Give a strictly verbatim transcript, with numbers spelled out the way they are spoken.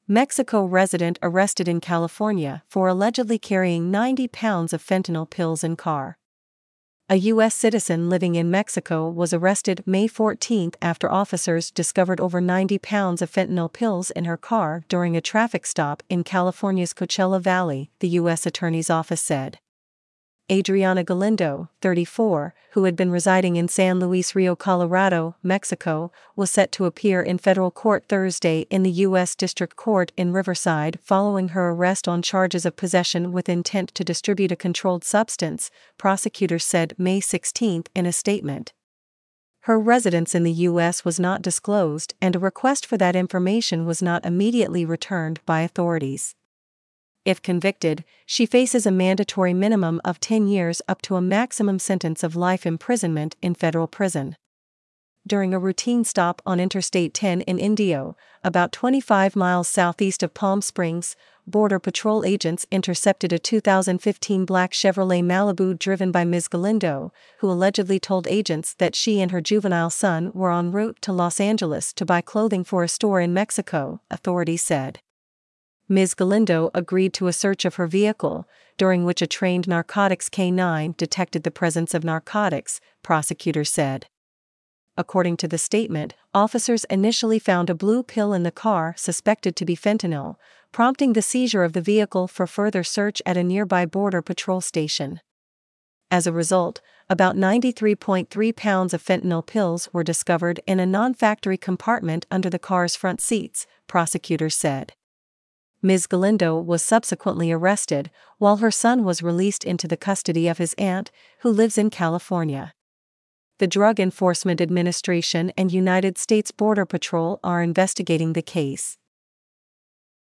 Mexico resident arrested in California for allegedly carrying ninety pounds of fentanyl pills in car. A U S citizen living in Mexico was arrested May fourteenth after officers discovered over ninety pounds of fentanyl pills in her car during a traffic stop in California's Coachella Valley, the U S Attorney's Office said. Adriana Galindo, thirty-four, who had been residing in San Luis Rio Colorado, Mexico, was set to appear in federal court Thursday in the U S District Court in Riverside following her arrest on charges of possession with intent to distribute a controlled substance, prosecutors said May sixteenth in a statement. Her residence in the U S was not disclosed and a request for that information was not immediately returned by authorities. If convicted, she faces a mandatory minimum of ten years up to a maximum sentence of life imprisonment in federal prison. During a routine stop on Interstate ten in Indio, about twenty-five miles southeast of Palm Springs, Border Patrol agents intercepted a two thousand fifteen black Chevrolet Malibu driven by Miz Galindo, who allegedly told agents that she and her juvenile son were en route to Los Angeles to buy clothing for a store in Mexico, authorities said. Miz Galindo agreed to a search of her vehicle, during which a trained narcotics K nine detected the presence of narcotics, prosecutors said. According to the statement, officers initially found a blue pill in the car suspected to be fentanyl, prompting the seizure of the vehicle for further search at a nearby Border Patrol station. As a result, about ninety-three point three pounds of fentanyl pills were discovered in a non-factory compartment under the car's front seats, prosecutors said. Miz Galindo was subsequently arrested, while her son was released into the custody of his aunt, who lives in California. The Drug Enforcement Administration and United States Border Patrol are investigating the case.